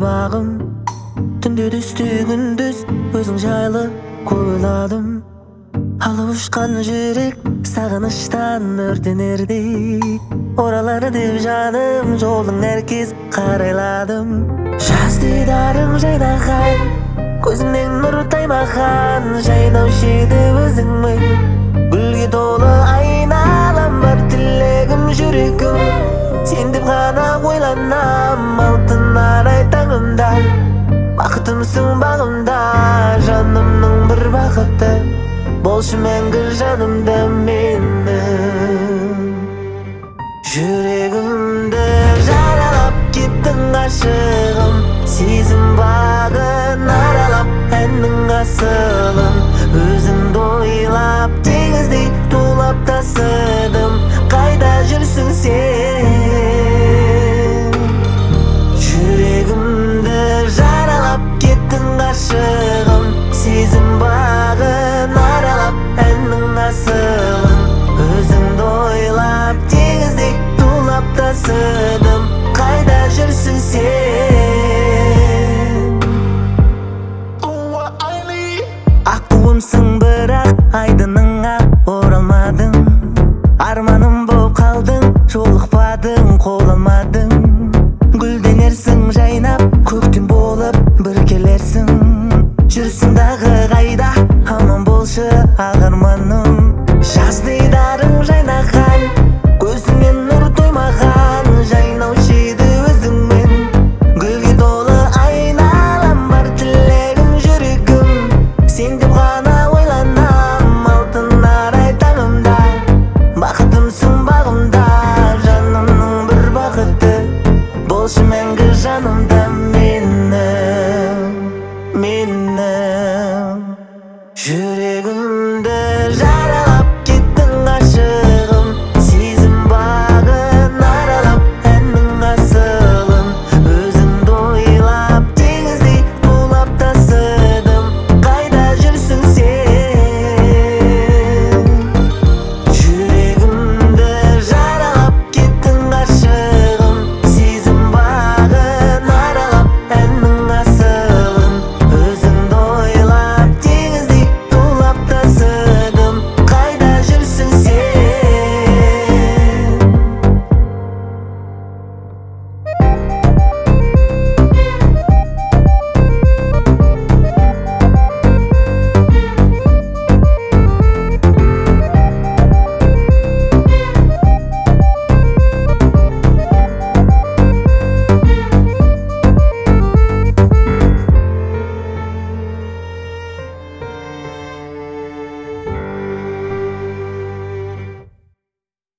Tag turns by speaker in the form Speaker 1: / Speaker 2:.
Speaker 1: Şabağım tündü düştü gündüz özüň jaýly көп oyladım. Alıp uçkan jürek sagynıştan örtenerdi. Oraları dep janım joluň herkes garaýladım. Şaz didarың жайнаған көзүңнен нур таймаған жайнауші деп өзіңмі гүлге толы айналам бар тілегім жүрегім сен деп ғана ойланам алтын арай таңымда бақытымсың бағымда жанымның бір бақыты болшы мәңгі жанымда мен